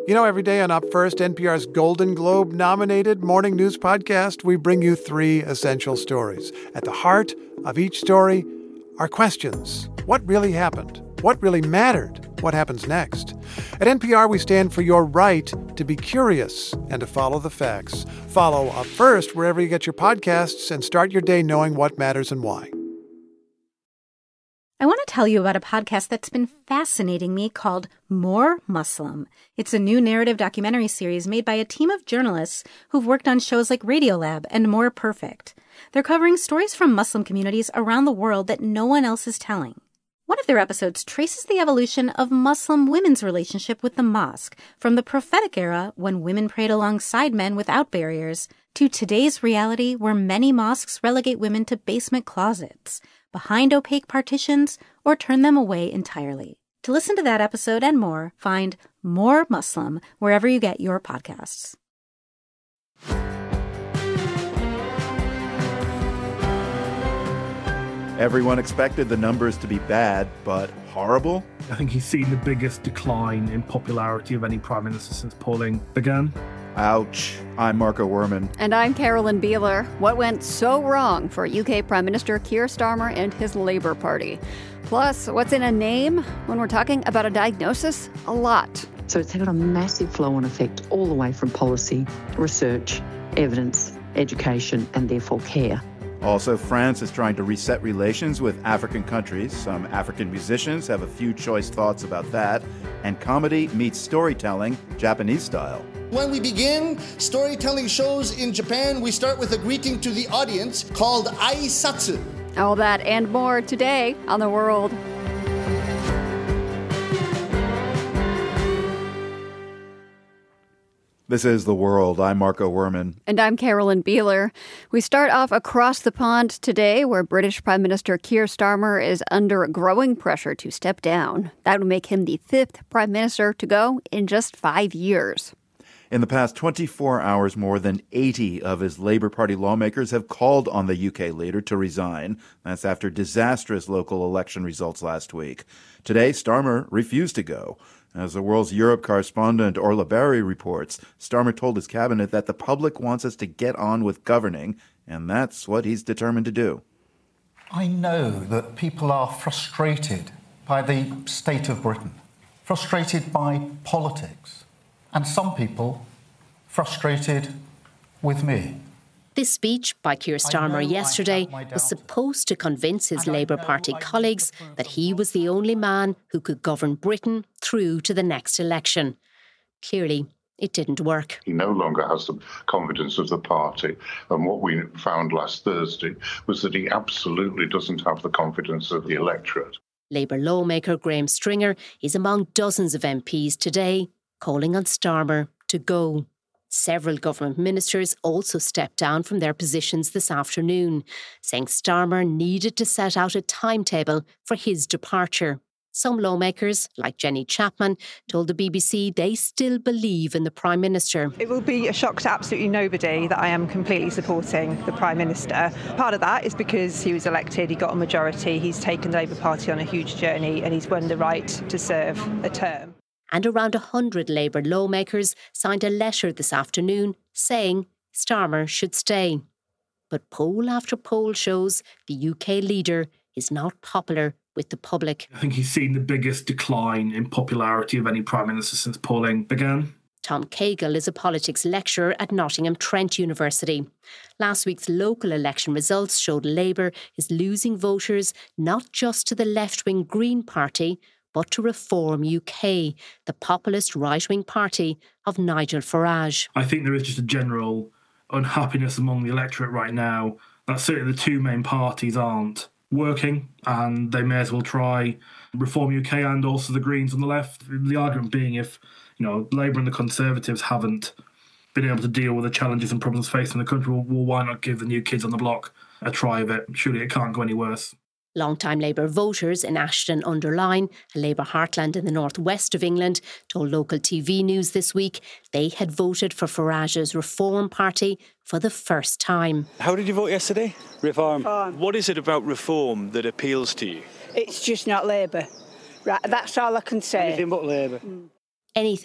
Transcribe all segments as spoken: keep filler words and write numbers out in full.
You know, every day on Up First, N P R's Golden Globe-nominated morning news podcast, we bring you three essential stories. At the heart of each story are questions. What really happened? What really mattered? What happens next? At N P R, we stand for your right to be curious and to follow the facts. Follow Up First wherever you get your podcasts and start your day knowing what matters and why. I want to tell you about a podcast that's been fascinating me called More Muslim. It's a new narrative documentary series made by a team of journalists who've worked on shows like Radiolab and More Perfect. They're covering stories from Muslim communities around the world that no one else is telling. One of their episodes traces the evolution of Muslim women's relationship with the mosque, from the prophetic era when women prayed alongside men without barriers, to today's reality where many mosques relegate women to basement closets, behind opaque partitions, or turn them away entirely. To listen to that episode and more, find More Muslim wherever you get your podcasts. Everyone expected the numbers to be bad, but horrible? I think he's seen the biggest decline in popularity of any Prime Minister since polling began. Ouch. I'm Marco Werman. And I'm Carolyn Beeler. What went so wrong for U K Prime Minister Keir Starmer and his Labour Party? Plus, what's in a name when we're talking about a diagnosis? A lot. So it's had a massive flow-on effect all the way from policy, research, evidence, education, and therefore care. Also, France is trying to reset relations with African countries. Some African musicians have a few choice thoughts about that. And comedy meets storytelling, Japanese style. When we begin storytelling shows in Japan, we start with a greeting to the audience called aisatsu. All that and more today on The World. This is The World. I'm Marco Werman. And I'm Carolyn Beeler. We start off across the pond today, where British Prime Minister Keir Starmer is under growing pressure to step down. That would make him the fifth Prime Minister to go in just five years. In the past twenty-four hours, more than eighty of his Labour Party lawmakers have called on the U K leader to resign. That's after disastrous local election results last week. Today, Starmer refused to go. As the World's Europe correspondent Orla Barry reports, Starmer told his cabinet that the public wants us to get on with governing, and that's what he's determined to do. I know that people are frustrated by the state of Britain, frustrated by politics, and some people frustrated with me. This speech by Keir Starmer yesterday was supposed to convince his Labour Party colleagues that he was the only man who could govern Britain through to the next election. Clearly, it didn't work. He no longer has the confidence of the party. And what we found last Thursday was that he absolutely doesn't have the confidence of the electorate. Labour lawmaker Graham Stringer is among dozens of M Ps today calling on Starmer to go. Several government ministers also stepped down from their positions this afternoon, saying Starmer needed to set out a timetable for his departure. Some lawmakers, like Jenny Chapman, told the B B C they still believe in the Prime Minister. It will be a shock to absolutely nobody that I am completely supporting the Prime Minister. Part of that is because he was elected, he got a majority, he's taken the Labour Party on a huge journey and he's won the right to serve a term. And around one hundred Labour lawmakers signed a letter this afternoon saying Starmer should stay. But poll after poll shows the U K leader is not popular with the public. I think he's seen the biggest decline in popularity of any Prime Minister since polling began. Tom Cahill is a politics lecturer at Nottingham Trent University. Last week's local election results showed Labour is losing voters not just to the left-wing Green Party, but to Reform U K, the populist right-wing party of Nigel Farage. I think there is just a general unhappiness among the electorate right now that certainly the two main parties aren't working, and they may as well try Reform U K and also the Greens on the left. The argument being, if you know Labour and the Conservatives haven't been able to deal with the challenges and problems facing the country, well, well why not give the new kids on the block a try of it? Surely it can't go any worse. Long-time Labour voters in Ashton-under-Lyne, a Labour heartland in the northwest of England, told local T V News this week they had voted for Farage's Reform Party for the first time. How did you vote yesterday? Reform. Reform. What is it about Reform that appeals to you? It's just not Labour. Right, that's all I can say. Anything but Labour. Mm. Anything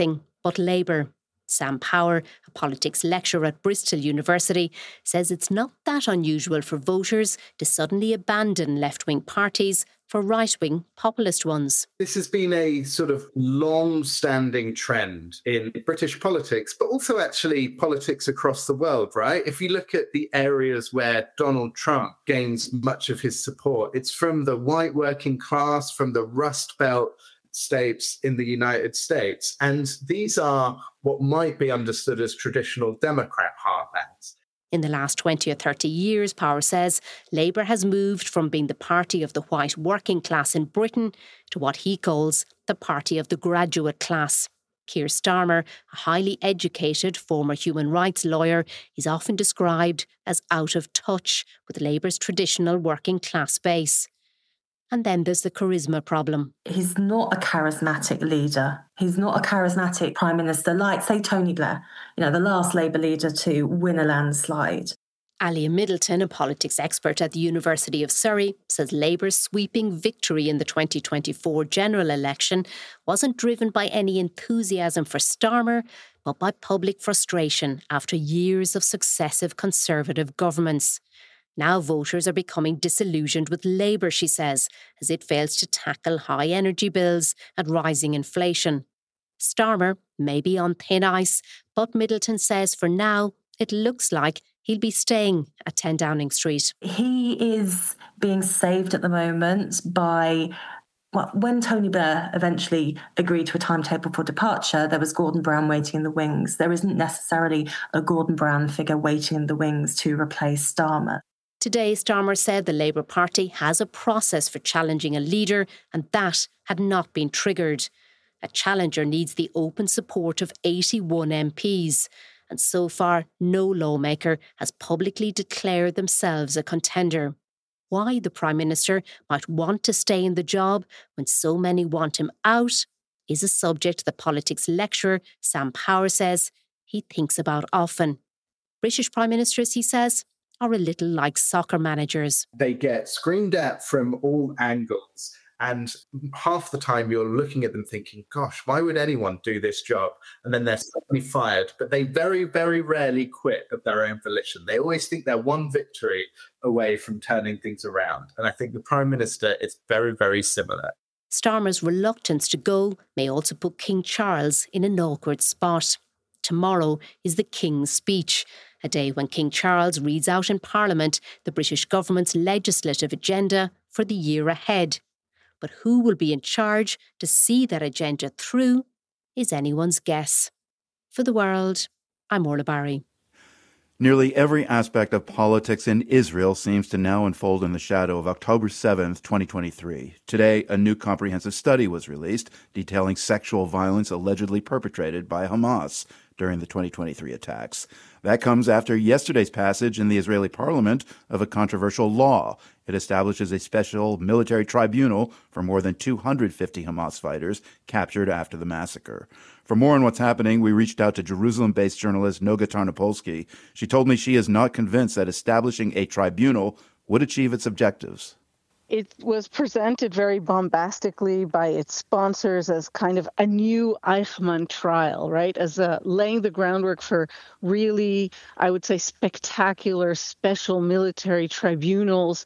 but Labour. Sam Power, a politics lecturer at Bristol University, says it's not that unusual for voters to suddenly abandon left-wing parties for right-wing populist ones. This has been a sort of long-standing trend in British politics, but also actually politics across the world, right? If you look at the areas where Donald Trump gains much of his support, it's from the white working class, from the Rust Belt states in the United States. And these are what might be understood as traditional Democrat heartlands. In the last twenty or thirty years, Power says, Labour has moved from being the party of the white working class in Britain to what he calls the party of the graduate class. Keir Starmer, a highly educated former human rights lawyer, is often described as out of touch with Labour's traditional working class base. And then there's the charisma problem. He's not a charismatic leader. He's not a charismatic prime minister like, say, Tony Blair, you know, the last Labour leader to win a landslide. Alia Middleton, a politics expert at the University of Surrey, says Labour's sweeping victory in the twenty twenty-four general election wasn't driven by any enthusiasm for Starmer, but by public frustration after years of successive Conservative governments. Now voters are becoming disillusioned with Labour, she says, as it fails to tackle high energy bills and rising inflation. Starmer may be on thin ice, but Middleton says for now it looks like he'll be staying at ten Downing Street. He is being saved at the moment by... Well, when Tony Blair eventually agreed to a timetable for departure, there was Gordon Brown waiting in the wings. There isn't necessarily a Gordon Brown figure waiting in the wings to replace Starmer. Today, Starmer said the Labour Party has a process for challenging a leader, and that had not been triggered. A challenger needs the open support of eighty-one M Ps, and so far no lawmaker has publicly declared themselves a contender. Why the Prime Minister might want to stay in the job when so many want him out is a subject the politics lecturer Sam Power says he thinks about often. British Prime Ministers, he says, are a little like soccer managers. They get screamed at from all angles, and half the time you're looking at them thinking, gosh, why would anyone do this job? And then they're suddenly fired, but they very, very rarely quit of their own volition. They always think they're one victory away from turning things around. And I think the Prime Minister is very, very similar. Starmer's reluctance to go may also put King Charles in an awkward spot. Tomorrow is the King's speech, a day when King Charles reads out in Parliament the British government's legislative agenda for the year ahead. But who will be in charge to see that agenda through is anyone's guess. For The World, I'm Orla Barry. Nearly every aspect of politics in Israel seems to now unfold in the shadow of October seventh, twenty twenty-three. Today, a new comprehensive study was released detailing sexual violence allegedly perpetrated by Hamas during the twenty twenty-three attacks. That comes after yesterday's passage in the Israeli parliament of a controversial law. It establishes a special military tribunal for more than two hundred fifty Hamas fighters captured after the massacre. For more on what's happening, we reached out to Jerusalem-based journalist Noga Tarnopolsky. She told me she is not convinced that establishing a tribunal would achieve its objectives. It was presented very bombastically by its sponsors as kind of a new Eichmann trial, right? As a, laying the groundwork for really, I would say, spectacular special military tribunals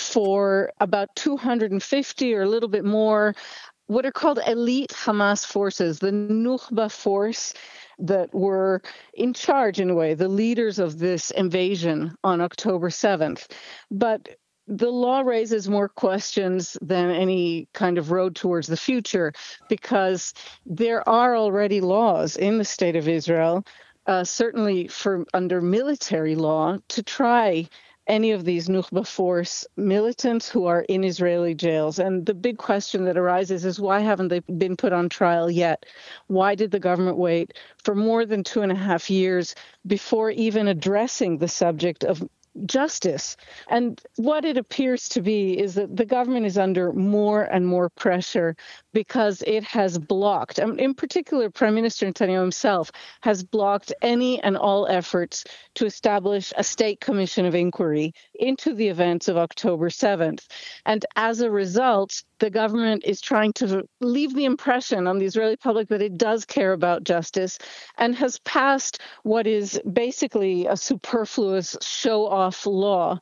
for about two hundred fifty or a little bit more what are called elite Hamas forces, the Nukhba force that were in charge in a way, the leaders of this invasion on October seventh. But the law raises more questions than any kind of road towards the future, because there are already laws in the state of Israel, uh, certainly for under military law, to try any of these Nukhba force militants who are in Israeli jails. And the big question that arises is, why haven't they been put on trial yet? Why did the government wait for more than two and a half years before even addressing the subject of justice? And what it appears to be is that the government is under more and more pressure because it has blocked, and in particular, Prime Minister Netanyahu himself has blocked any and all efforts to establish a state commission of inquiry into the events of October seventh. And as a result, the government is trying to leave the impression on the Israeli public that it does care about justice and has passed what is basically a superfluous show-off law.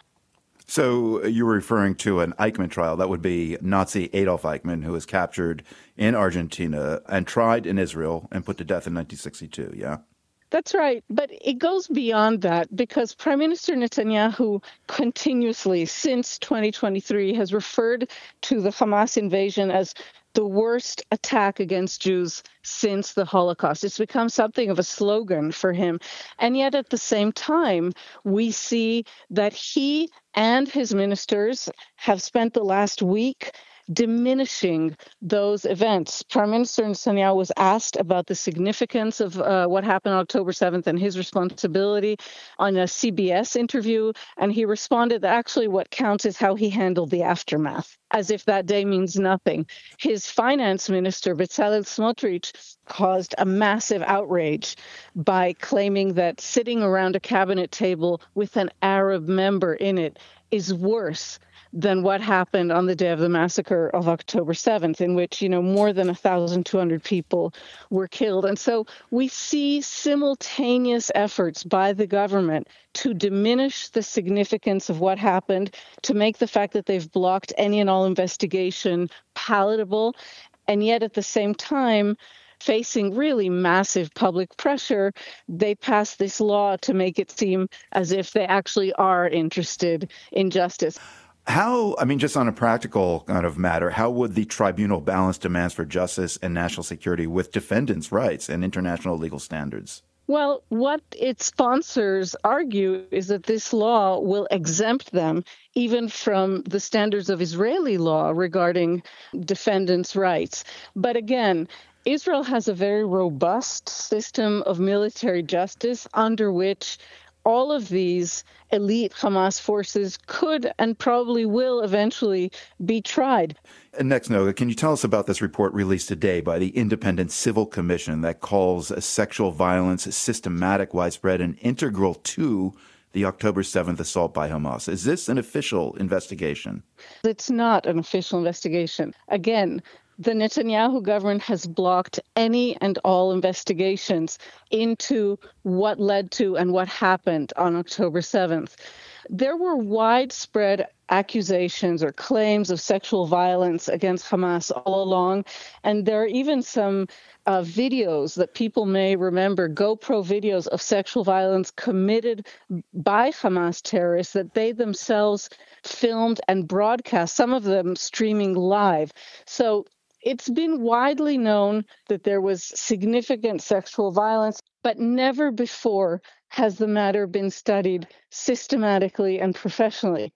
So you were referring to an Eichmann trial. That would be Nazi Adolf Eichmann, who was captured in Argentina and tried in Israel and put to death in nineteen sixty-two, yeah? That's right. But it goes beyond that because Prime Minister Netanyahu continuously, since twenty twenty-three, has referred to the Hamas invasion as the worst attack against Jews since the Holocaust. It's become something of a slogan for him. And yet at the same time, we see that he and his ministers have spent the last week diminishing those events. Prime Minister Netanyahu was asked about the significance of uh, what happened on October seventh and his responsibility on a C B S interview, and he responded that actually what counts is how he handled the aftermath, as if that day means nothing. His finance minister, Bezalel Smotrich, caused a massive outrage by claiming that sitting around a cabinet table with an Arab member in it is worse than what happened on the day of the massacre of October seventh, in which, you know, more than one thousand two hundred people were killed. And so we see simultaneous efforts by the government to diminish the significance of what happened, to make the fact that they've blocked any and all investigation palatable, and yet at the same time, facing really massive public pressure, they passed this law to make it seem as if they actually are interested in justice. How, I mean, just on a practical kind of matter, how would the tribunal balance demands for justice and national security with defendants' rights and international legal standards? Well, what its sponsors argue is that this law will exempt them even from the standards of Israeli law regarding defendants' rights. But again, Israel has a very robust system of military justice under which all of these elite Hamas forces could and probably will eventually be tried. And next, Noga, can you tell us about this report released today by the Independent Civil Commission that calls sexual violence systematic, widespread, and integral to the October seventh assault by Hamas? Is this an official investigation? It's not an official investigation. Again, the Netanyahu government has blocked any and all investigations into what led to and what happened on October seventh. There were widespread accusations or claims of sexual violence against Hamas all along, and there are even some uh, videos that people may remember, GoPro videos of sexual violence committed by Hamas terrorists that they themselves filmed and broadcast, some of them streaming live. So it's been widely known that there was significant sexual violence, but never before has the matter been studied systematically and professionally.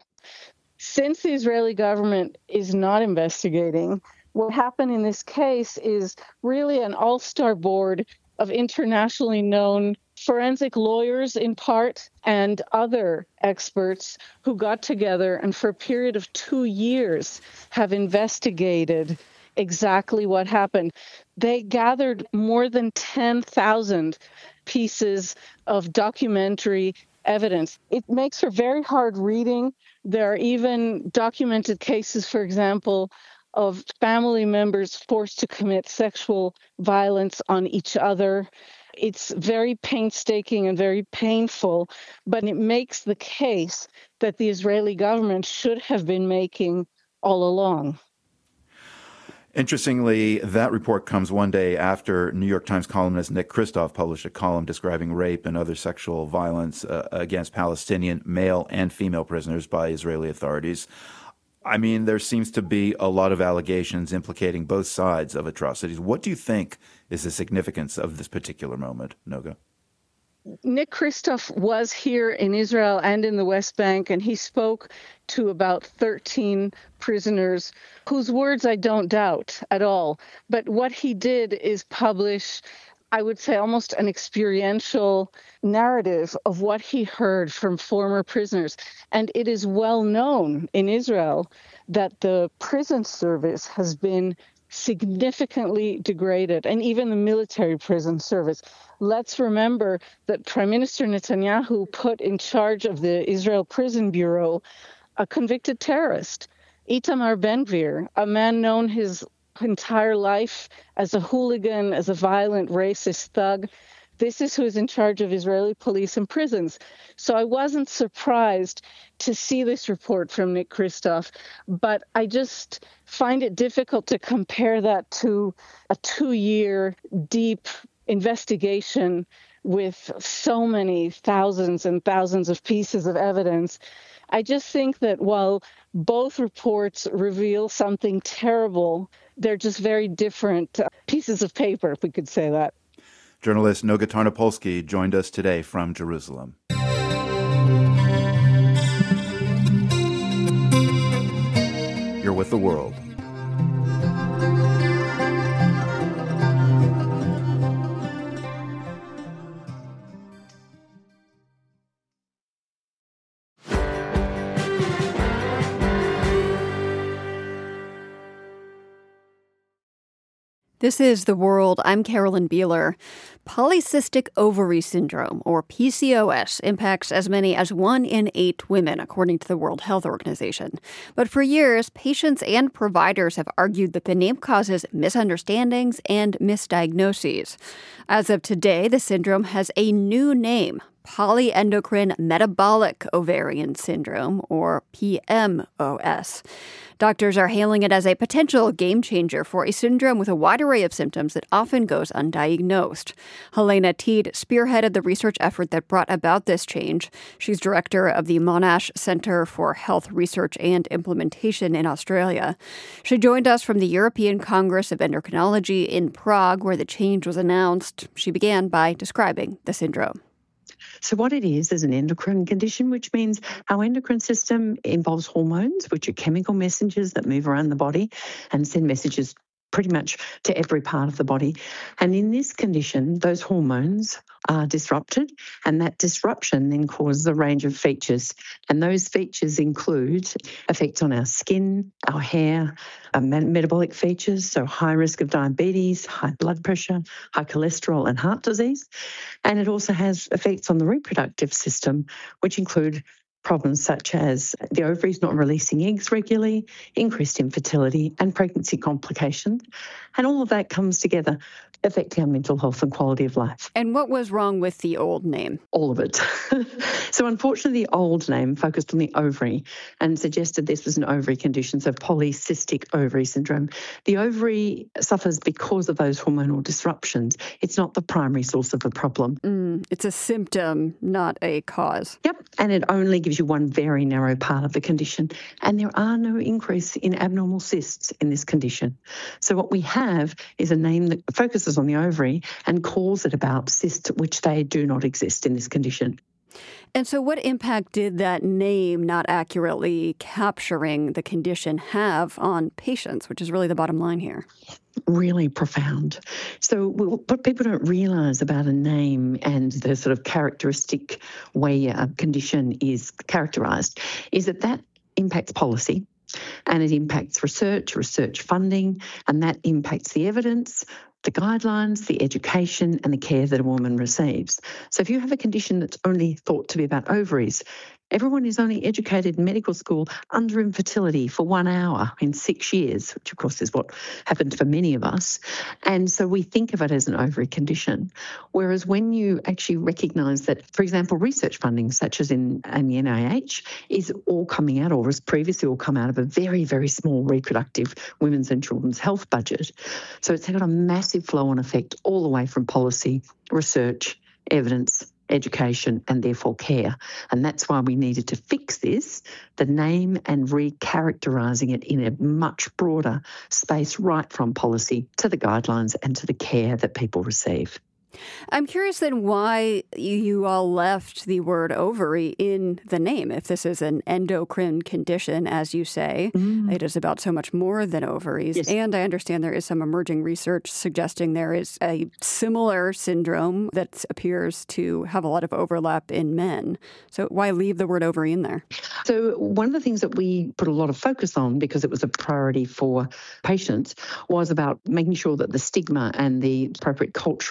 Since the Israeli government is not investigating, what happened in this case is really an all-star board of internationally known forensic lawyers in part and other experts who got together and for a period of two years have investigated exactly what happened. They gathered more than ten thousand pieces of documentary evidence. It makes for very hard reading. There are even documented cases, for example, of family members forced to commit sexual violence on each other. It's very painstaking and very painful, but it makes the case that the Israeli government should have been making all along. Interestingly, that report comes one day after New York Times columnist Nick Kristof published a column describing rape and other sexual violence uh, against Palestinian male and female prisoners by Israeli authorities. I mean, there seems to be a lot of allegations implicating both sides of atrocities. What do you think is the significance of this particular moment, Noga? Nick Kristof was here in Israel and in the West Bank, and he spoke to about thirteen prisoners whose words I don't doubt at all. But what he did is publish, I would say, almost an experiential narrative of what he heard from former prisoners. And it is well known in Israel that the prison service has been significantly degraded, and even the military prison service. Let's remember that Prime Minister Netanyahu put in charge of the Israel Prison Bureau a convicted terrorist. Itamar Ben-Gvir, a man known his entire life as a hooligan, as a violent racist thug. This is who's in charge of Israeli police and prisons. So I wasn't surprised to see this report from Nick Kristof, but I just find it difficult to compare that to a two-year deep investigation with so many thousands and thousands of pieces of evidence. I just think that while both reports reveal something terrible, they're just very different pieces of paper, if we could say that. Journalist Noga Tarnopolsky joined us today from Jerusalem. You're with The World. This is The World. I'm Carolyn Beeler. Polycystic ovary syndrome, or P C O S, impacts as many as one in eight women, according to the World Health Organization. But for years, patients and providers have argued that the name causes misunderstandings and misdiagnoses. As of today, the syndrome has a new name: polyendocrine metabolic ovarian syndrome, or P M O S. Doctors are hailing it as a potential game changer for a syndrome with a wide array of symptoms that often goes undiagnosed. Helena Teed spearheaded the research effort that brought about this change. She's director of the Monash Centre for Health Research and Implementation in Australia. She joined us from the European Congress of Endocrinology in Prague, where the change was announced. She began by describing the syndrome. So what it is is an endocrine condition, which means our endocrine system involves hormones, which are chemical messengers that move around the body and send messages pretty much to every part of the body. And in this condition, those hormones are disrupted, and that disruption then causes a range of features. And those features include effects on our skin, our hair, our metabolic features, so high risk of diabetes, high blood pressure, high cholesterol, and heart disease. And it also has effects on the reproductive system, which include problems such as the ovaries not releasing eggs regularly, increased infertility, and pregnancy complications. And all of that comes together, affecting our mental health and quality of life. And what was wrong with the old name? All of it. So unfortunately, the old name focused on the ovary and suggested this was an ovary condition, so polycystic ovary syndrome. The ovary suffers because of those hormonal disruptions. It's not the primary source of the problem. Mm, it's a symptom, not a cause. Yep, and it only gives you one very narrow part of the condition. And there are no increase in abnormal cysts in this condition. So what we have is a name that focuses on the ovary and calls it about cysts, which they do not exist in this condition. And so what impact did that name not accurately capturing the condition have on patients, which is really the bottom line here? Really profound. So what people don't realise about a name and the sort of characteristic way a condition is characterised is that that impacts policy. And it impacts research, research funding, and that impacts the evidence, the guidelines, the education, and the care that a woman receives. So if you have a condition that's only thought to be about ovaries, everyone is only educated in medical school under infertility for one hour in six years, which of course is what happened for many of us. And so we think of it as an ovary condition. Whereas when you actually recognise that, for example, research funding, such as in, in the N I H, is all coming out, or has previously all come out of a very, very small reproductive women's and children's health budget. So it's got a massive flow-on effect all the way from policy, research, evidence, education, and therefore care. And that's why we needed to fix this, the name, and recharacterising it in a much broader space, right from policy to the guidelines and to the care that people receive. I'm curious then why you all left the word ovary in the name. If this is an endocrine condition, as you say, mm. it is about so much more than ovaries. Yes. And I understand there is some emerging research suggesting there is a similar syndrome that appears to have a lot of overlap in men. So why leave the word ovary in there? So one of the things that we put a lot of focus on, because it was a priority for patients, was about making sure that the stigma and the appropriate cultural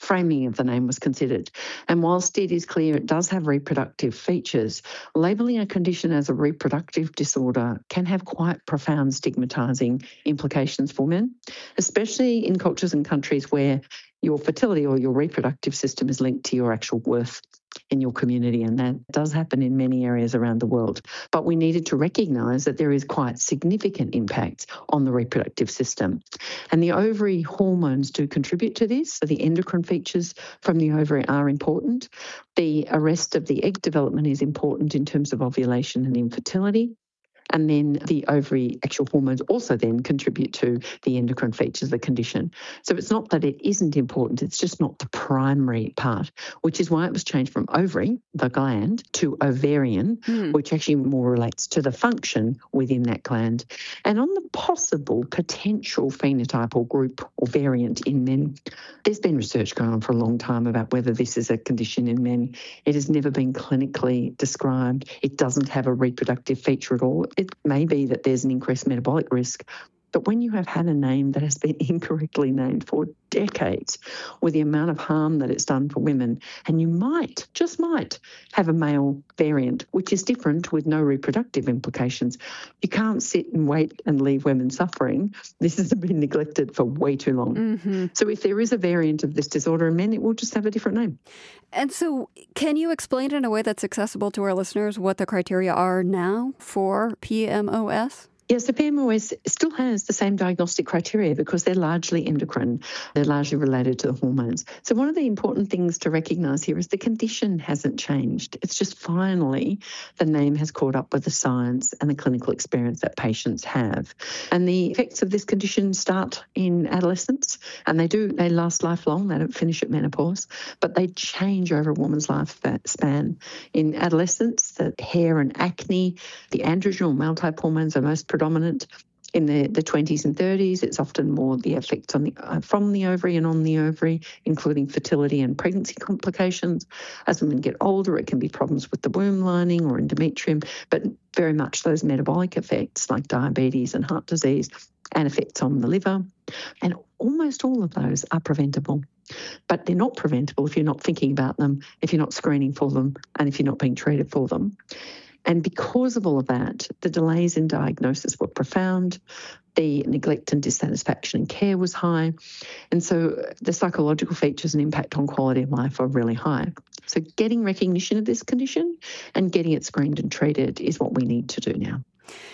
framing of the name was considered. And whilst it is clear it does have reproductive features, labelling a condition as a reproductive disorder can have quite profound stigmatising implications for men, especially in cultures and countries where your fertility or your reproductive system is linked to your actual worth in your community, and that does happen in many areas around the world. But we needed to recognise that there is quite significant impact on the reproductive system. And the ovary hormones do contribute to this, so the endocrine features from the ovary are important. The arrest of the egg development is important in terms of ovulation and infertility. And then the ovary actual hormones also then contribute to the endocrine features of the condition. So it's not that it isn't important, it's just not the primary part, which is why it was changed from ovary, the gland, to ovarian, mm. which actually more relates to the function within that gland. And on the possible potential phenotype or group or variant in men, there's been research going on for a long time about whether this is a condition in men. It has never been clinically described. It doesn't have a reproductive feature at all. It may be that there's an increased metabolic risk, but when you have had a name that has been incorrectly named for decades, with the amount of harm that it's done for women, and you might, just might, have a male variant, which is different with no reproductive implications, you can't sit and wait and leave women suffering. This has been neglected for way too long. Mm-hmm. So if there is a variant of this disorder in men, it will just have a different name. And so can you explain in a way that's accessible to our listeners what the criteria are now for P M O S? Yes, the P M O S still has the same diagnostic criteria because they're largely endocrine. They're largely related to the hormones. So one of the important things to recognise here is the condition hasn't changed. It's just finally the name has caught up with the science and the clinical experience that patients have. And the effects of this condition start in adolescence, and they do, they last lifelong. They don't finish at menopause, but they change over a woman's lifespan. In adolescence, the hair and acne, the androgen or male-type hormones are most predominant. In the, the twenties and thirties, it's often more the effects on the, uh, from the ovary and on the ovary, including fertility and pregnancy complications. As women get older, it can be problems with the womb lining or endometrium, but very much those metabolic effects like diabetes and heart disease and effects on the liver. And almost all of those are preventable. But they're not preventable if you're not thinking about them, if you're not screening for them, and if you're not being treated for them. And because of all of that, the delays in diagnosis were profound, the neglect and dissatisfaction in care was high, and so the psychological features and impact on quality of life are really high. So getting recognition of this condition and getting it screened and treated is what we need to do now.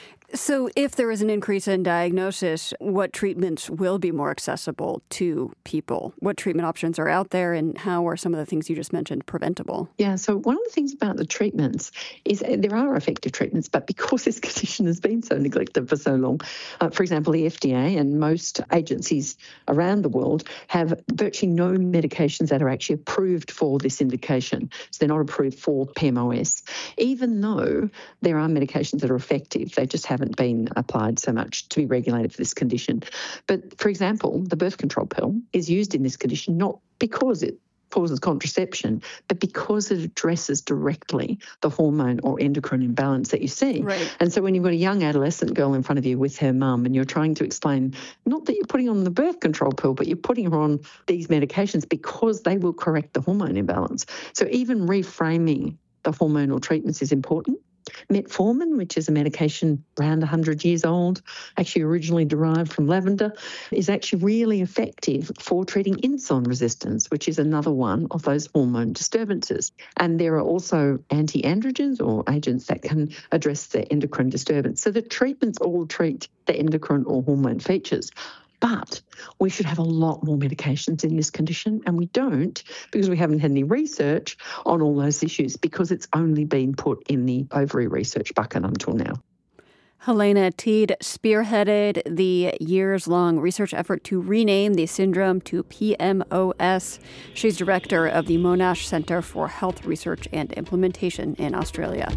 So if there is an increase in diagnosis, what treatments will be more accessible to people? What treatment options are out there, and how are some of the things you just mentioned preventable? Yeah, so one of the things about the treatments is there are effective treatments, but because this condition has been so neglected for so long, uh, for example, the F D A and most agencies around the world have virtually no medications that are actually approved for this indication. So they're not approved for P M O S, even though there are medications that are effective. They just have haven't been applied so much to be regulated for this condition. But, for example, the birth control pill is used in this condition not because it causes contraception, but because it addresses directly the hormone or endocrine imbalance that you see. Right. And so when you've got a young adolescent girl in front of you with her mum and you're trying to explain, not that you're putting on the birth control pill, but you're putting her on these medications because they will correct the hormone imbalance. So even reframing the hormonal treatments is important. Metformin, which is a medication around one hundred years old, actually originally derived from lavender, is actually really effective for treating insulin resistance, which is another one of those hormone disturbances. And there are also anti-androgens or agents that can address the endocrine disturbance. So the treatments all treat the endocrine or hormone features. But we should have a lot more medications in this condition, and we don't because we haven't had any research on all those issues because it's only been put in the ovary research bucket until now. Helena Teede spearheaded the years-long research effort to rename the syndrome to P M O S. She's director of the Monash Centre for Health Research and Implementation in Australia.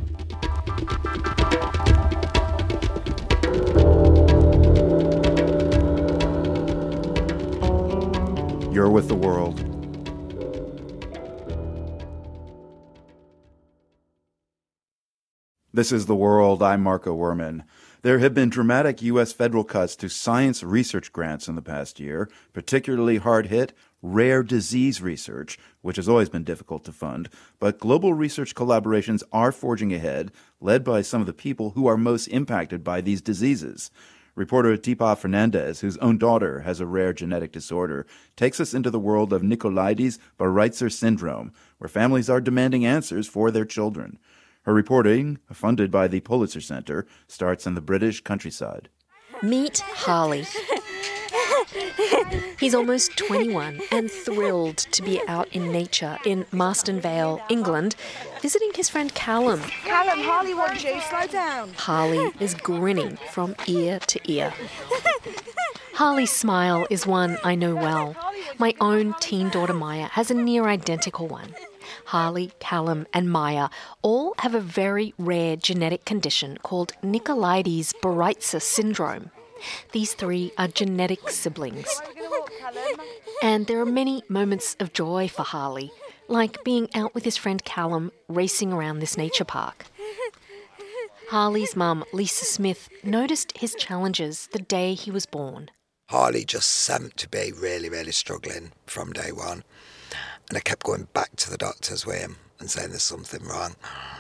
You're with the world. This is The World. I'm Marco Werman. There have been dramatic U S federal cuts to science research grants in the past year. Particularly hard hit, rare disease research, which has always been difficult to fund, but global research collaborations are forging ahead, led by some of the people who are most impacted by these diseases. Reporter Tipa Fernandez, whose own daughter has a rare genetic disorder, takes us into the world of Nicolaides-Baraitser syndrome, where families are demanding answers for their children. Her reporting, funded by the Pulitzer Center, starts in the British countryside. Meet Harley. He's almost twenty-one and thrilled to be out in nature in Marston Vale, England, visiting his friend Callum. Callum, Harley wants you. Slow down. Harley is grinning from ear to ear. Harley's smile is one I know well. My own teen daughter Maya has a near identical one. Harley, Callum and Maya all have a very rare genetic condition called Nicolaides-Baraitser syndrome. These three are genetic siblings. And there are many moments of joy for Harley, like being out with his friend Callum racing around this nature park. Harley's mum, Lisa Smith, noticed his challenges the day he was born. Harley just seemed to be really, really struggling from day one. And I kept going back to the doctors with him and saying there's something wrong.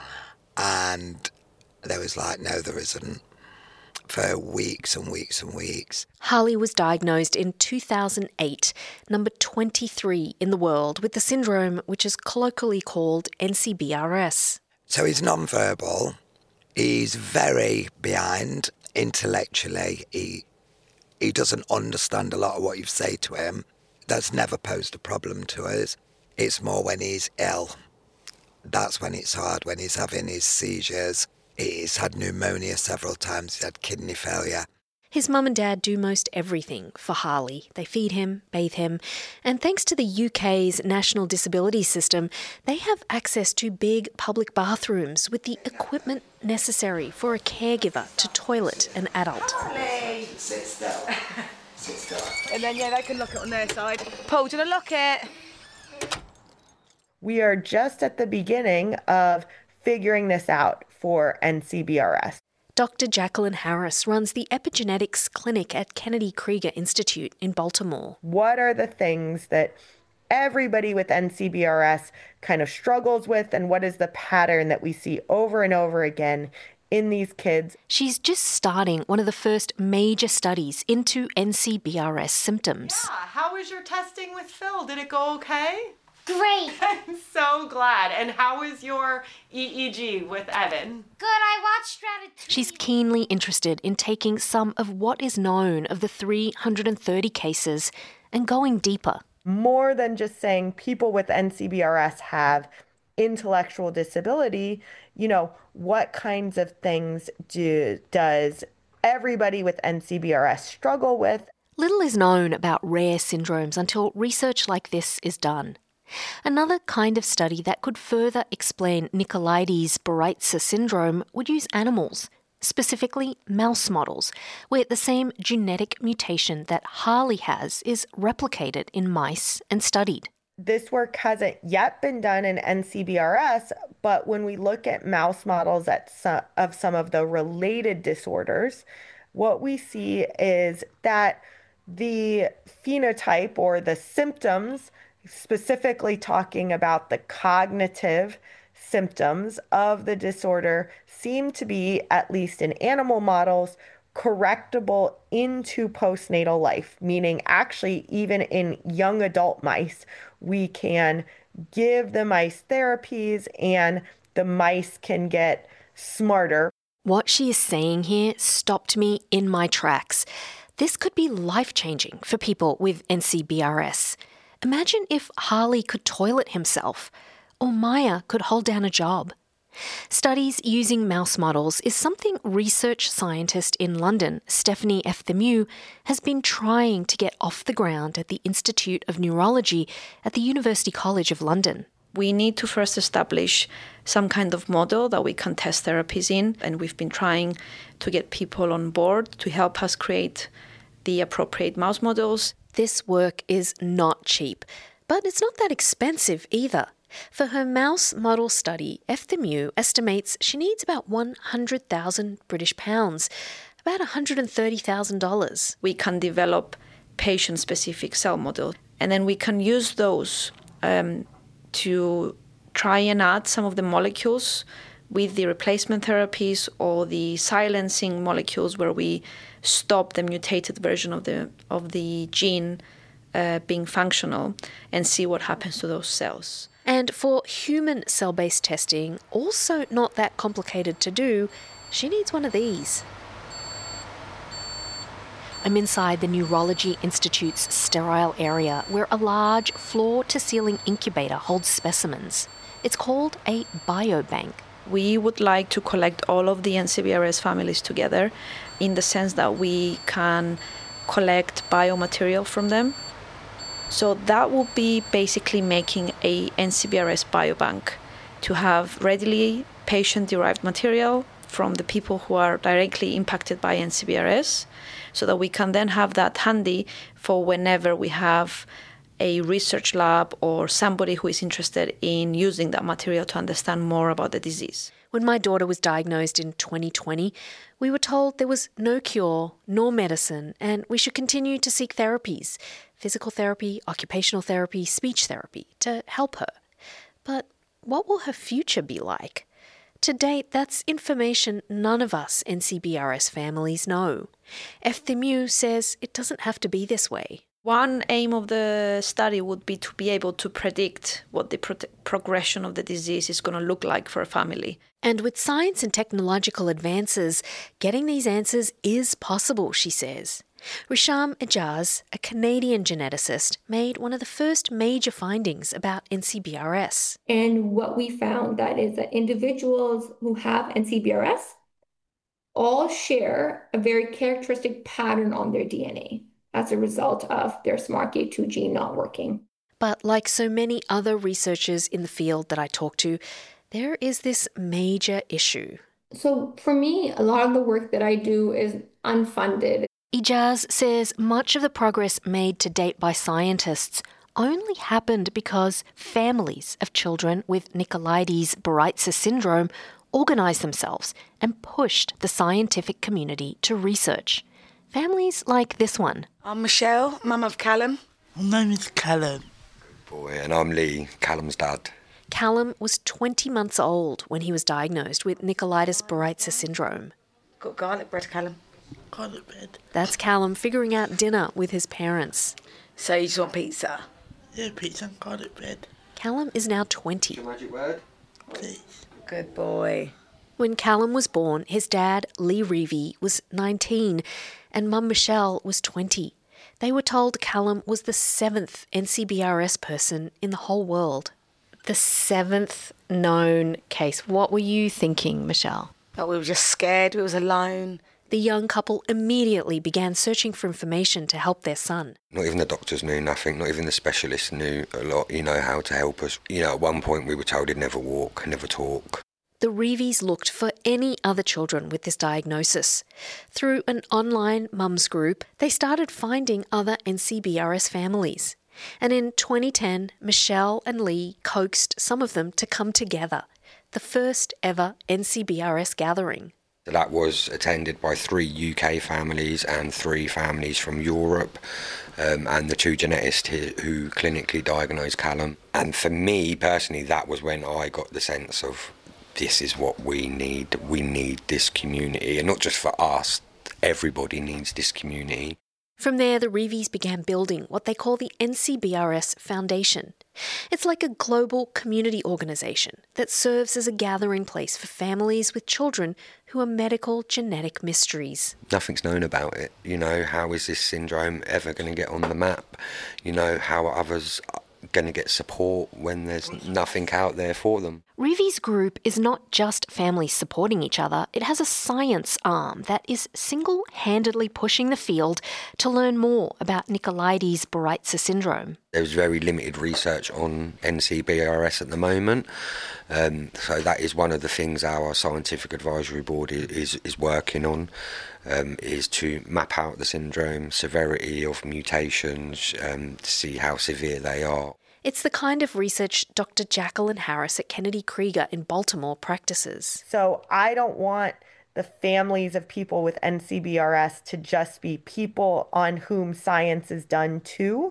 And they was like, no, there isn't. For weeks and weeks and weeks. Harley was diagnosed in two thousand eight, number twenty-three in the world, with the syndrome which is colloquially called N C B R S. So he's non-verbal, he's very behind intellectually, he, he doesn't understand a lot of what you say to him. That's never posed a problem to us. It's more when he's ill. That's when it's hard, when he's having his seizures. He's had pneumonia several times, he's had kidney failure. His mum and dad do most everything for Harley. They feed him, bathe him, and thanks to the U K's National Disability System, they have access to big public bathrooms with the equipment necessary for a caregiver to toilet an adult. Harley! Sit still. Sit still. And then, yeah, they can lock it on their side. Paul, do you want to lock it? We are just at the beginning of figuring this out for N C B R S. Doctor Jacqueline Harris runs the Epigenetics Clinic at Kennedy Krieger Institute in Baltimore. What are the things that everybody with N C B R S kind of struggles with, and what is the pattern that we see over and over again in these kids? She's just starting one of the first major studies into N C B R S symptoms. Yeah, how was your testing with Phil? Did it go okay? Great. I'm so glad. And how was your E E G with Evan? Good, I watched Ratatouille. She's keenly interested in taking some of what is known of the three hundred thirty cases and going deeper. More than just saying people with N C B R S have intellectual disability, you know, what kinds of things do does everybody with N C B R S struggle with? Little is known about rare syndromes until research like this is done. Another kind of study that could further explain Nicolaides-Baraitser syndrome would use animals, specifically mouse models, where the same genetic mutation that Harley has is replicated in mice and studied. This work hasn't yet been done in N C B R S, but when we look at mouse models at some, of some of the related disorders, what we see is that the phenotype or the symptoms, specifically talking about the cognitive symptoms of the disorder, seem to be, at least in animal models, correctable into postnatal life, meaning actually even in young adult mice, we can give the mice therapies and the mice can get smarter. What she is saying here stopped me in my tracks. This could be life-changing for people with N C B R S. Imagine if Harley could toilet himself, or Maya could hold down a job. Studies using mouse models is something research scientist in London, Stephanie Efthimu, has been trying to get off the ground at the Institute of Neurology at the University College of London. We need to first establish some kind of model that we can test therapies in, and we've been trying to get people on board to help us create the appropriate mouse models. This work is not cheap, but it's not that expensive either. For her mouse model study, Efthimu estimates she needs about one hundred thousand British pounds, about one hundred thirty thousand dollars. We can develop patient-specific cell model, And then we can use those um, to try and add some of the molecules with the replacement therapies or the silencing molecules where we stop the mutated version of the of the gene uh, being functional and see what happens to those cells. And for human cell-based testing, also not that complicated to do, she needs one of these. I'm inside the Neurology Institute's sterile area where a large floor-to-ceiling incubator holds specimens. It's called a biobank. We would like to collect all of the N C B R S families together in the sense that we can collect biomaterial from them. So that will be basically making a N C B R S biobank to have readily patient-derived material from the people who are directly impacted by N C B R S, so that we can then have that handy for whenever we have a research lab or somebody who is interested in using that material to understand more about the disease. When my daughter was diagnosed in twenty twenty, we were told there was no cure nor medicine and we should continue to seek therapies, physical therapy, occupational therapy, speech therapy, to help her. But what will her future be like? To date, that's information none of us N C B R S families know. Efthimu says it doesn't have to be this way. One aim of the study would be to be able to predict what the pro- progression of the disease is going to look like for a family. And with science and technological advances, getting these answers is possible, she says. Risham Ejaz, a Canadian geneticist, made one of the first major findings about N C B R S. And what we found that is that individuals who have N C B R S all share a very characteristic pattern on their D N A as a result of their SMARCA two gene not working. But like so many other researchers in the field that I talk to, there is this major issue. So for me, a lot of the work that I do is unfunded. Ejaz says much of the progress made to date by scientists only happened because families of children with Nicolaides-Baraitser syndrome organised themselves and pushed the scientific community to research. Families like this one. I'm Michelle, mum of Callum. My name is Callum. Good boy, and I'm Lee, Callum's dad. Callum was twenty months old when he was diagnosed with Nicolaides-Baraitser syndrome. Got garlic bread, Callum. Garlic bread. That's Callum figuring out dinner with his parents. So you just want pizza? Yeah, pizza and garlic bread. Callum is now twenty. Your magic word? Please. Good boy. When Callum was born, his dad, Lee Reevy, was nineteen and mum Michelle was twenty. They were told Callum was the seventh N C B R S person in the whole world. The seventh known case. What were you thinking, Michelle? Oh, we were just scared. We was alone. The young couple immediately began searching for information to help their son. Not even the doctors knew nothing, not even the specialists knew a lot, you know, how to help us. You know, at one point we were told he'd never walk, never talk. The Reevys looked for any other children with this diagnosis. Through an online mums group, they started finding other N C B R S families. And in twenty ten, Michelle and Lee coaxed some of them to come together, the first ever N C B R S gathering. That was attended by three U K families and three families from Europe, um, and the two geneticists here who clinically diagnosed Callum. And for me personally, that was when I got the sense of, this is what we need. We need this community, and not just for us, everybody needs this community. From there, the Reevys began building what they call the N C B R S Foundation. It's like a global community organisation that serves as a gathering place for families with children who are medical genetic mysteries. Nothing's known about it. You know, how is this syndrome ever going to get on the map? You know, how are others going to get support when there's nothing out there for them? Reevy's group is not just families supporting each other, it has a science arm that is single-handedly pushing the field to learn more about Nicolaides-Baraitser syndrome. There's very limited research on N C B R S at the moment, um, so that is one of the things our scientific advisory board is, is working on, um, is to map out the syndrome, severity of mutations, um, to see how severe they are. It's the kind of research Doctor Jacqueline Harris at Kennedy Krieger in Baltimore practices. So I don't want the families of people with N C B R S to just be people on whom science is done too,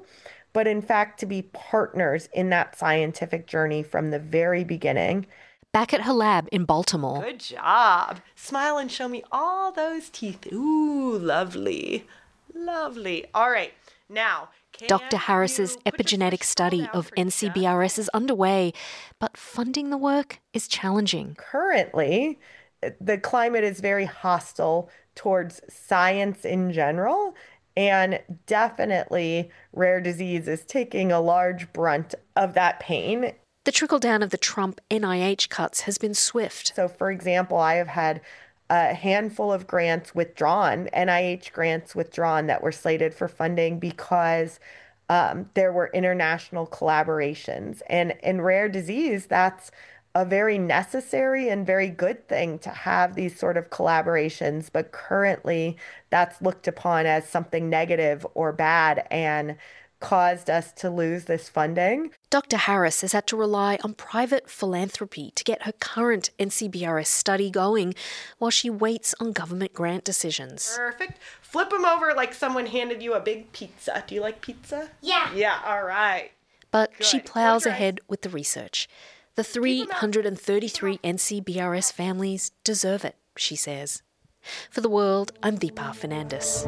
but in fact to be partners in that scientific journey from the very beginning. Back at her lab in Baltimore. Good job. Smile and show me all those teeth. Ooh, lovely. Lovely. All right. Now, Doctor Harris's epigenetic study of N C B R S is underway, but funding the work is challenging. Currently, the climate is very hostile towards science in general, and definitely rare disease is taking a large brunt of that pain. The trickle-down of the Trump N I H cuts has been swift. So, for example, I have had a handful of grants withdrawn, N I H grants withdrawn that were slated for funding because um, there were international collaborations. And in rare disease, that's a very necessary and very good thing to have these sort of collaborations. But currently, that's looked upon as something negative or bad and caused us to lose this funding. Doctor Harris has had to rely on private philanthropy to get her current N C B R S study going while she waits on government grant decisions. Perfect. Flip them over like someone handed you a big pizza. Do you like pizza? Yeah. Yeah, all right. But Good. she plows ahead with the research. The three hundred thirty-three N C B R S families deserve it, she says. For The World, I'm Deepa Fernandes.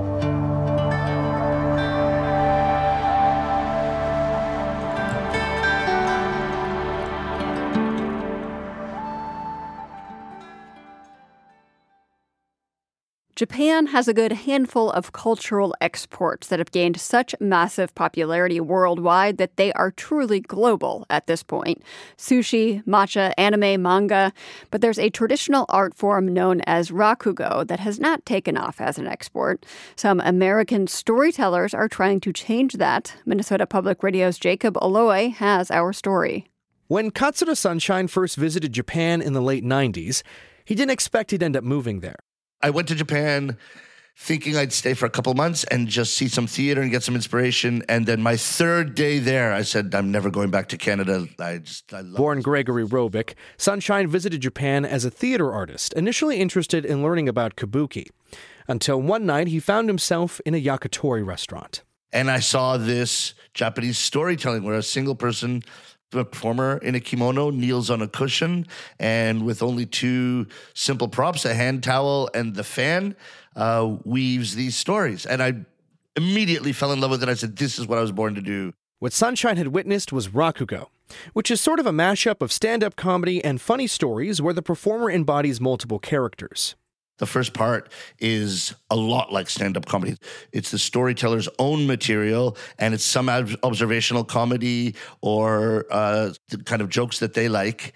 Japan has a good handful of cultural exports that have gained such massive popularity worldwide that they are truly global at this point. Sushi, matcha, anime, manga. But there's a traditional art form known as rakugo that has not taken off as an export. Some American storytellers are trying to change that. Minnesota Public Radio's Jacob Aloy has our story. When Katsura Sunshine first visited Japan in the late nineties, he didn't expect he'd end up moving there. I went to Japan thinking I'd stay for a couple months and just see some theater and get some inspiration. And then my third day there, I said, I'm never going back to Canada. I just, I love Born Gregory Robick, Sunshine visited Japan as a theater artist, initially interested in learning about kabuki. Until one night, he found himself in a yakitori restaurant. And I saw this Japanese storytelling where a single person, the performer in a kimono, kneels on a cushion, and with only two simple props, a hand towel and the fan, uh, weaves these stories. And I immediately fell in love with it. I said, this is what I was born to do. What Sunshine had witnessed was rakugo, which is sort of a mashup of stand-up comedy and funny stories where the performer embodies multiple characters. The first part is a lot like stand-up comedy. It's the storyteller's own material, and it's some ob- observational comedy or uh, the kind of jokes that they like.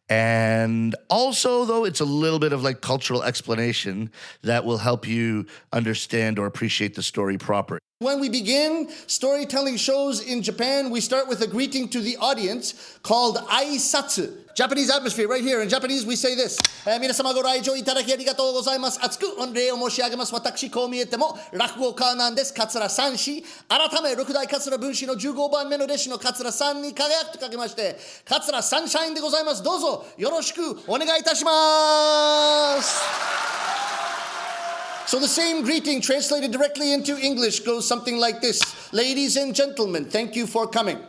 And also, though, it's a little bit of like cultural explanation that will help you understand or appreciate the story proper. When we begin storytelling shows in Japan, we start with a greeting to the audience called aisatsu. Japanese atmosphere right here. In Japanese, we say this. 皆様ご来場いただきありがとうございます。厚く御礼を申し上げます。私、こう見えても落語家なんです。桂三枝。改め、六代桂文枝のじゅうごばんめの弟子の桂さんに輝くとかけまして、桂サンシャインでございます。どうぞよろしくお願いいたします。So the same greeting translated directly into English goes something like this. Ladies and gentlemen, thank you for coming.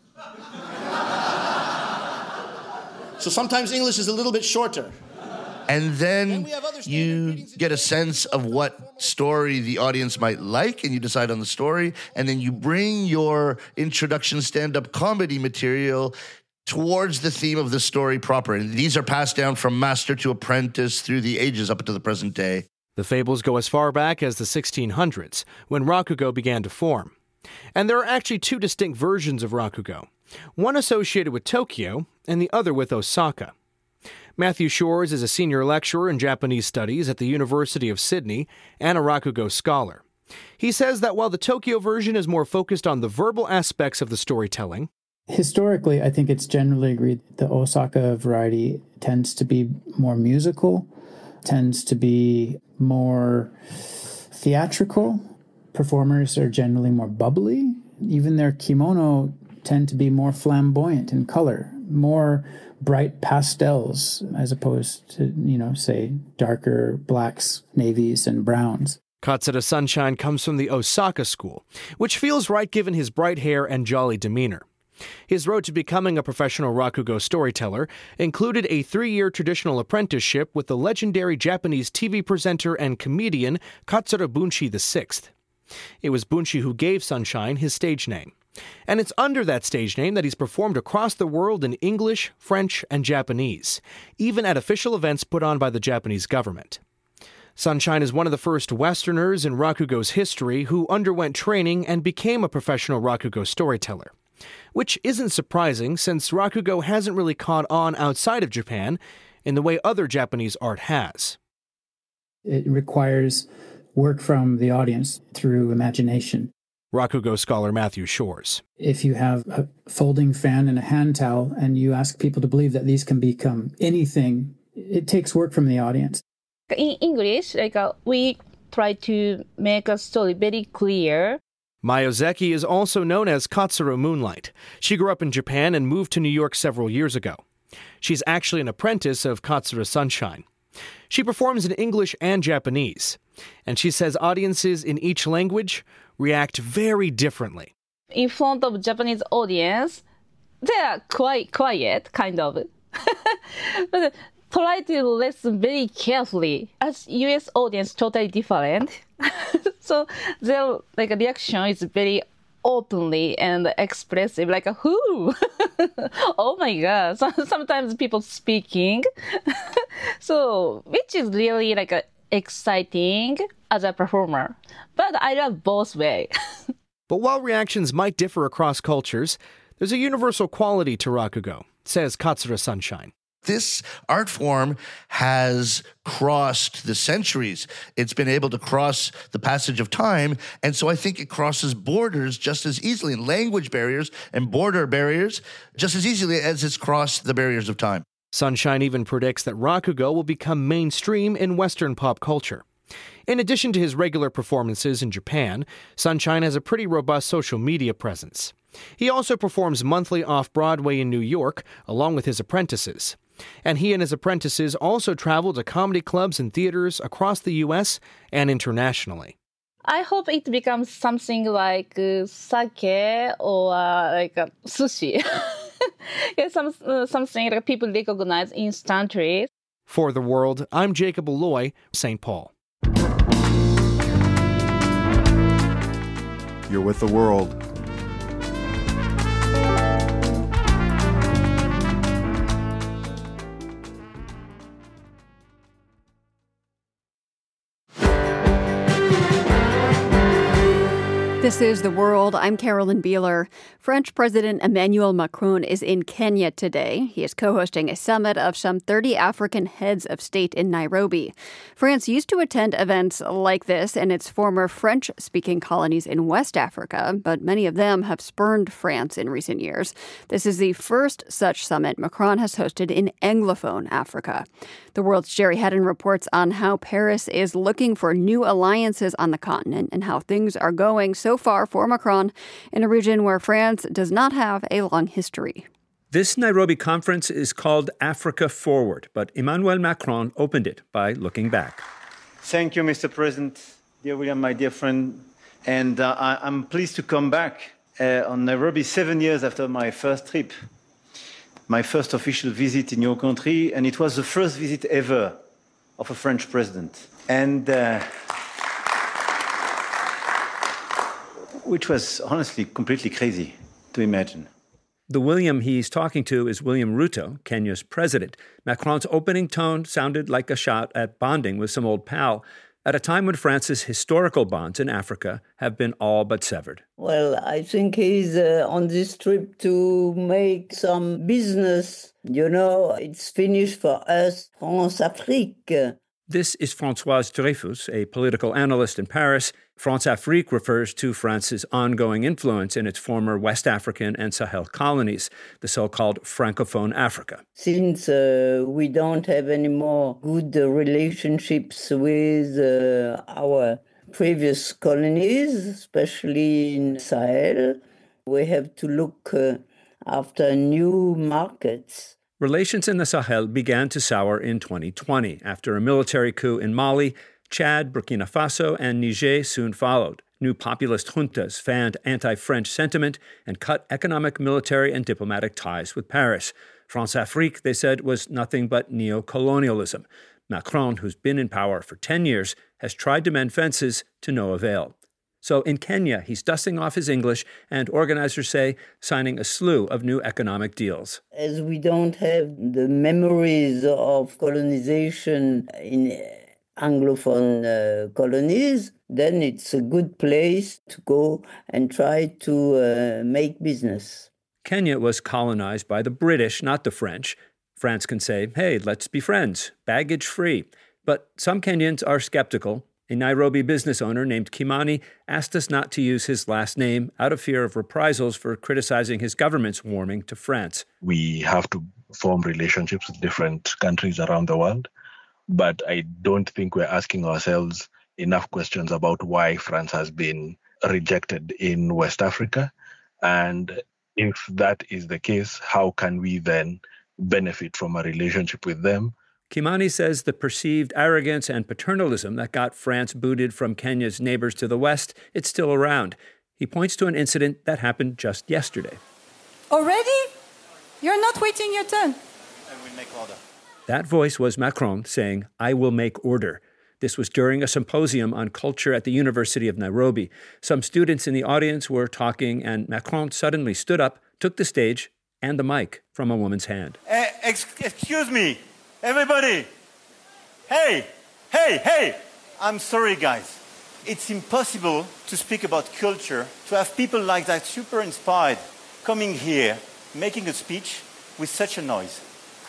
So sometimes English is a little bit shorter. And then you get a sense of what story the audience might like, and you decide on the story, and then you bring your introduction stand-up comedy material towards the theme of the story proper. And these are passed down from master to apprentice through the ages up to the present day. The fables go as far back as the sixteen hundreds, when rakugo began to form. And there are actually two distinct versions of rakugo, one associated with Tokyo and the other with Osaka. Matthew Shores is a senior lecturer in Japanese studies at the University of Sydney and a rakugo scholar. He says that while the Tokyo version is more focused on the verbal aspects of the storytelling, historically, I think it's generally agreed the Osaka variety tends to be more musical, tends to be more theatrical. Performers are generally more bubbly. Even their kimono tend to be more flamboyant in color, more bright pastels, as opposed to, you know, say, darker blacks, navies, and browns. Katsura Sunshine comes from the Osaka school, which feels right given his bright hair and jolly demeanor. His road to becoming a professional rakugo storyteller included a three-year traditional apprenticeship with the legendary Japanese T V presenter and comedian Katsura Bunshi the sixth. It was Bunshi who gave Sunshine his stage name. And it's under that stage name that he's performed across the world in English, French, and Japanese, even at official events put on by the Japanese government. Sunshine is one of the first Westerners in rakugo's history who underwent training and became a professional rakugo storyteller. Which isn't surprising, since rakugo hasn't really caught on outside of Japan in the way other Japanese art has. It requires work from the audience through imagination. Rakugo scholar Matthew Shores. If you have a folding fan and a hand towel and you ask people to believe that these can become anything, it takes work from the audience. In English, like uh, we try to make a story very clear. Mayozeki is also known as Katsura Moonlight. She grew up in Japan and moved to New York several years ago. She's actually an apprentice of Katsura Sunshine. She performs in English and Japanese, and she says audiences in each language react very differently. In front of Japanese audience, they are quite quiet, kind of. But try to listen very carefully. As U S audience, totally different. So their like reaction is very openly and expressive, like a whoo, oh my god. So, sometimes people speaking, so which is really like a exciting as a performer. But I love both ways. But while reactions might differ across cultures, there's a universal quality to rakugo, says Katsura Sunshine. This art form has crossed the centuries. It's been able to cross the passage of time, and so I think it crosses borders just as easily, and language barriers and border barriers just as easily as it's crossed the barriers of time. Sunshine even predicts that rakugo will become mainstream in Western pop culture. In addition to his regular performances in Japan, Sunshine has a pretty robust social media presence. He also performs monthly off-Broadway in New York, along with his apprentices. And he and his apprentices also travel to comedy clubs and theaters across the U S and internationally. I hope it becomes something like uh, sake or uh, like uh, sushi. Yeah, some, uh, something that people recognize instantly. For The World, I'm Jacob Alloy, Saint Paul. You're with The World. This is The World. I'm Carolyn Beeler. French President Emmanuel Macron is in Kenya today. He is co-hosting a summit of some thirty African heads of state in Nairobi. France used to attend events like this in its former French-speaking colonies in West Africa, but many of them have spurned France in recent years. This is the first such summit Macron has hosted in Anglophone Africa. The World's Jerry Hedden reports on how Paris is looking for new alliances on the continent and how things are going so far for Macron in a region where France does not have a long history. This Nairobi conference is called Africa Forward, but Emmanuel Macron opened it by looking back. Thank you, Mister President, dear William, my dear friend. And uh, I, I'm pleased to come back uh, on Nairobi seven years after my first trip, my first official visit in your country, and it was the first visit ever of a French president. And uh, which was honestly completely crazy to imagine. The William he's talking to is William Ruto, Kenya's president. Macron's opening tone sounded like a shot at bonding with some old pal at a time when France's historical bonds in Africa have been all but severed. Well, I think he's uh, on this trip to make some business. You know, it's finished for us, France-Afrique. This is Françoise Dreyfus, a political analyst in Paris. France-Afrique refers to France's ongoing influence in its former West African and Sahel colonies, the so-called Francophone Africa. Since uh, we don't have any more good uh, relationships with uh, our previous colonies, especially in Sahel, we have to look uh, after new markets. Relations in the Sahel began to sour in twenty twenty after a military coup in Mali Chad, Burkina Faso, and Niger soon followed. New populist juntas fanned anti-French sentiment and cut economic, military, and diplomatic ties with Paris. France-Afrique, they said, was nothing but neo-colonialism. Macron, who's been in power for ten years, has tried to mend fences to no avail. So in Kenya, he's dusting off his English and, organizers say, signing a slew of new economic deals. As we don't have the memories of colonization in Anglophone uh, colonies, then it's a good place to go and try to uh, make business. Kenya was colonized by the British, not the French. France can say, hey, let's be friends, baggage free. But some Kenyans are skeptical. A Nairobi business owner named Kimani asked us not to use his last name out of fear of reprisals for criticizing his government's warming to France. We have to form relationships with different countries around the world, but I don't think we're asking ourselves enough questions about why France has been rejected in West Africa. And if that is the case, how can we then benefit from a relationship with them? Kimani says the perceived arrogance and paternalism that got France booted from Kenya's neighbors to the west, it's still around. He points to an incident that happened just yesterday. Already? You're not waiting your turn. I will make order. That voice was Macron saying, I will make order. This was during a symposium on culture at the University of Nairobi. Some students in the audience were talking, and Macron suddenly stood up, took the stage, and the mic from a woman's hand. Uh, ex- excuse me. Everybody, hey, hey, hey, I'm sorry, guys. It's impossible to speak about culture, to have people like that super inspired coming here, making a speech with such a noise.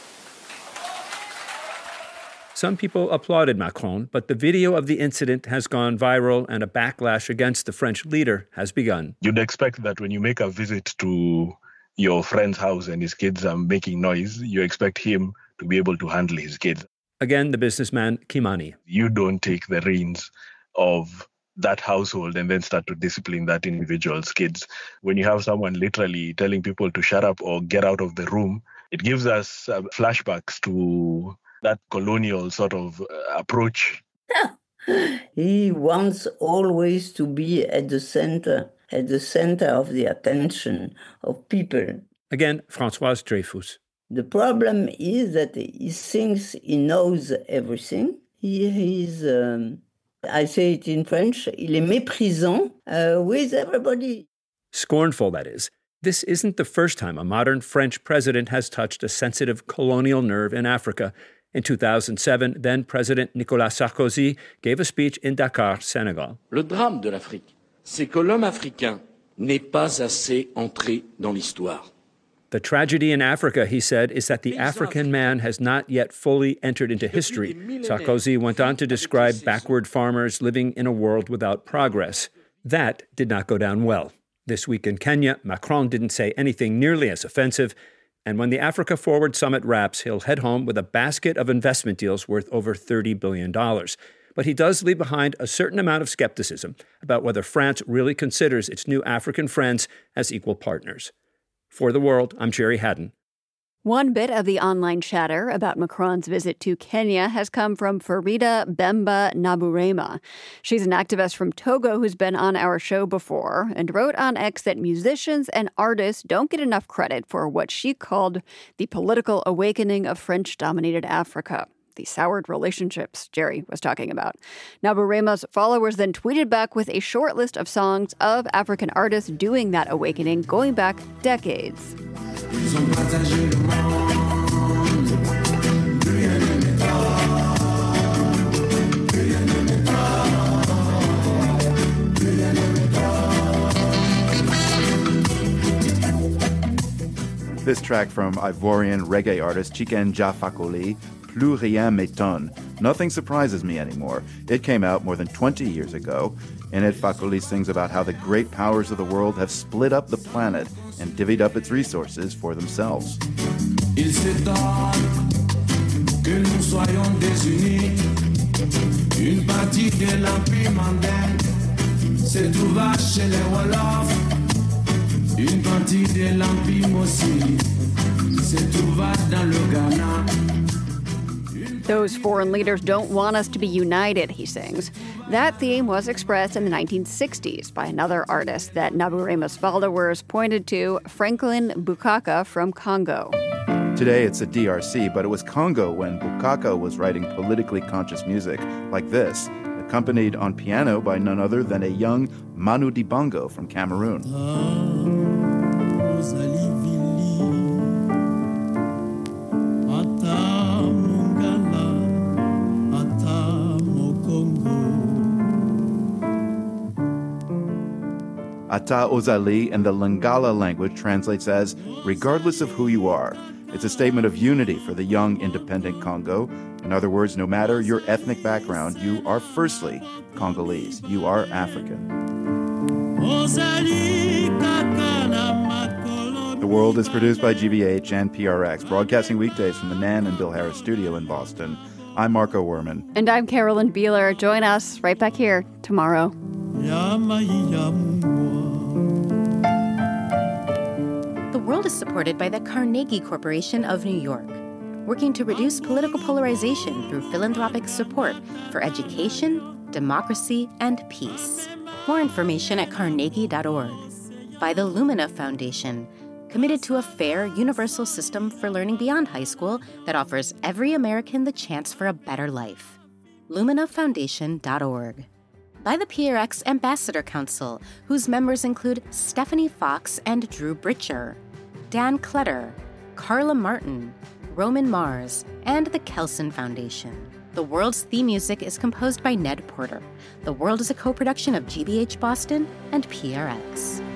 Some people applauded Macron, but the video of the incident has gone viral and a backlash against the French leader has begun. You'd expect that when you make a visit to your friend's house and his kids are making noise, you expect him to be able to handle his kids. Again, the businessman Kimani. You don't take the reins of that household and then start to discipline that individual's kids. When you have someone literally telling people to shut up or get out of the room, it gives us uh, flashbacks to that colonial sort of uh, approach. He wants always to be at the center, at the center of the attention of people. Again, Françoise Dreyfus. The problem is that he thinks he knows everything. He is, um, I say it in French, il est méprisant uh, with everybody. Scornful, that is. This isn't the first time a modern French president has touched a sensitive colonial nerve in Africa. In two thousand seven, then-President Nicolas Sarkozy gave a speech in Dakar, Senegal. Le drame de l'Afrique, c'est que l'homme africain n'est pas assez entré dans l'histoire. The tragedy in Africa, he said, is that the African man has not yet fully entered into history. Sarkozy went on to describe backward farmers living in a world without progress. That did not go down well. This week in Kenya, Macron didn't say anything nearly as offensive. And when the Africa Forward Summit wraps, he'll head home with a basket of investment deals worth over thirty billion dollars. But he does leave behind a certain amount of skepticism about whether France really considers its new African friends as equal partners. For The World, I'm Jerry Haddon. One bit of the online chatter about Macron's visit to Kenya has come from Farida Bemba Naburema. She's an activist from Togo who's been on our show before and wrote on X that musicians and artists don't get enough credit for what she called the political awakening of French-dominated Africa. The soured relationships Jerry was talking about. Naburema's followers then tweeted back with a short list of songs of African artists doing that awakening going back decades. This track from Ivorian reggae artist Chiken Jah Fakoly, Plus rien m'étonne. Nothing surprises me anymore. It came out more than twenty years ago. In it, Fakoly sings about how the great powers of the world have split up the planet and divvied up its resources for themselves. Il s'étonne que nous soyons désunis. Une partie de l'empire mondain se trouva chez les Wolofs. Une partie de l'empire aussi se trouva dans le Ghana. Those foreign leaders don't want us to be united, he sings. That theme was expressed in the nineteen sixties by another artist that Naburemo's followers pointed to, Franklin Bukaka from Congo. Today it's the D R C, but it was Congo when Bukaka was writing politically conscious music like this, accompanied on piano by none other than a young Manu Dibango from Cameroon. Ata Ozali in the Lingala language translates as, regardless of who you are. It's a statement of unity for the young, independent Congo. In other words, no matter your ethnic background, you are firstly Congolese. You are African. The World is produced by G B H and P R X, broadcasting weekdays from the Nan and Bill Harris studio in Boston. I'm Marco Werman. And I'm Carolyn Beeler. Join us right back here tomorrow. The World is supported by the Carnegie Corporation of New York, working to reduce political polarization through philanthropic support for education, democracy, and peace. More information at carnegie dot org. By the Lumina Foundation, committed to a fair, universal system for learning beyond high school that offers every American the chance for a better life. lumina foundation dot org. By the P R X Ambassador Council, whose members include Stephanie Fox and Drew Britcher, Dan Kletter, Carla Martin, Roman Mars, and the Kelson Foundation. The World's theme music is composed by Ned Porter. The World is a co-production of G B H Boston and P R X.